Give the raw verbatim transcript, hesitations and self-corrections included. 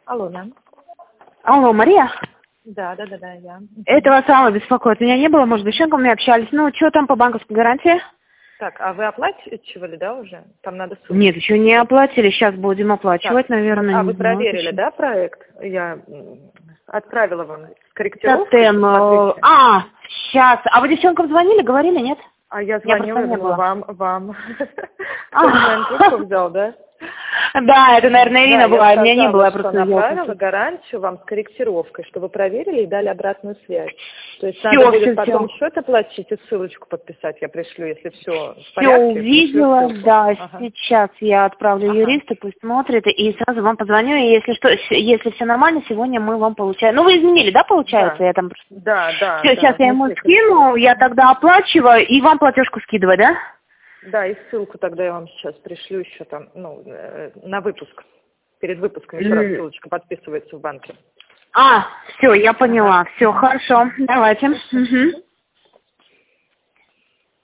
Алло, да. Алло, Мария? Да, да, да, да, я. Это вас Алла беспокоит. Меня не было, может, с девчонками общались. Ну, что там по банковской гарантии? Так, а вы оплачивали, да, уже? Там надо ссылку. Нет, еще не оплатили. Сейчас будем оплачивать, Так, наверное. а не вы знаю, проверили, еще. да, проект? Я м, отправила вам корректировку. Тотем. Посмотрите. А, сейчас. А вы девчонкам звонили, говорили, нет? А я Я звонила, просто я не думала, была. вам, вам. А. Кто-то, наверное, трубку взял, да? Да, это, наверное, Да, Ирина я была, а меня не сказала, было, я что просто взяла. направила гарантию вам с корректировкой, чтобы проверили и дали обратную связь. То есть Всё, надо будет всё, потом всё. счет оплатить и ссылочку подписать. Я пришлю, если все в Все порядке, пришлю увидела, ссылку. да, Ага. сейчас я отправлю Ага. юриста, пусть смотрит, и сразу вам позвоню, и если что, с- если все нормально, сегодня мы вам получаем. Ну, вы изменили, да, получается? Да, Я там... да, да, Все, да, сейчас я ему внесли скину, корректировку. я тогда оплачиваю, и вам платежку скидываю, да? Да, и ссылку тогда я вам сейчас пришлю еще там, ну, э, на выпуск. Перед выпуском еще раз М. ссылочка подписывается в банке. А, все, я Ага. поняла. Все, хорошо, давайте. Мгм.